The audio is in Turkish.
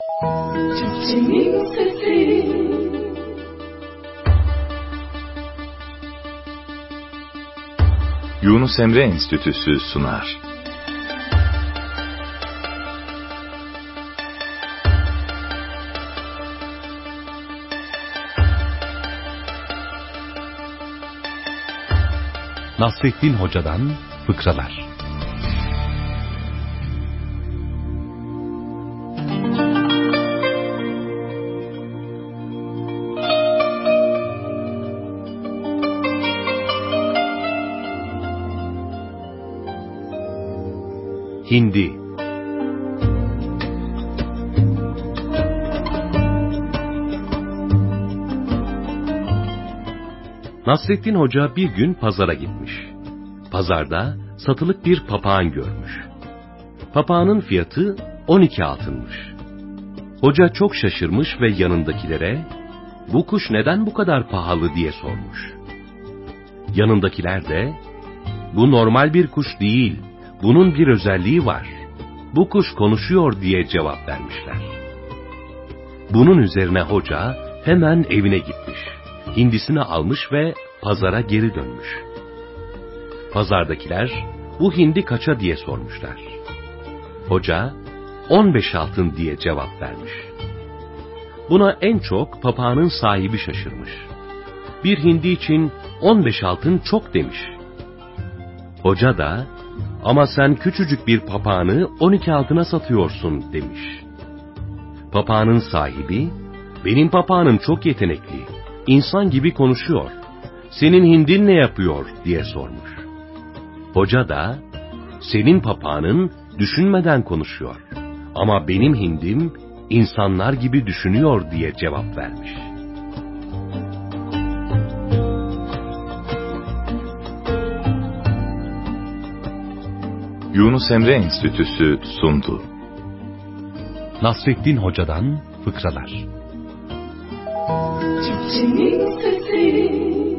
Çiftçinin sesi. Yunus Emre Enstitüsü sunar. Nasrettin Hoca'dan fıkralar. Hindi. Nasrettin Hoca bir gün pazara gitmiş. Pazarda satılık bir papağan görmüş. Papağanın fiyatı 12 altınmış. Hoca çok şaşırmış ve yanındakilere, "Bu kuş neden bu kadar pahalı?" diye sormuş. Yanındakiler de, "Bu normal bir kuş değil, bunun bir özelliği var. Bu kuş konuşuyor," diye cevap vermişler. Bunun üzerine hoca hemen evine gitmiş. Hindisini almış ve pazara geri dönmüş. Pazardakiler, "Bu hindi kaça?" diye sormuşlar. Hoca, 15 altın diye cevap vermiş. Buna en çok papağanın sahibi şaşırmış. Bir hindi için 15 altın çok demiş. Hoca da, "Ama sen küçücük bir papağanı 12 altına satıyorsun," demiş. Papağanın sahibi, "Benim papağanım çok yetenekli, insan gibi konuşuyor. Senin hindin ne yapıyor?" diye sormuş. Hoca da, "Senin papağanın düşünmeden konuşuyor. Ama benim hindim insanlar gibi düşünüyor," diye cevap vermiş. Yunus Emre Enstitüsü sundu. Nasrettin Hoca'dan fıkralar. Çiftçinin sesi.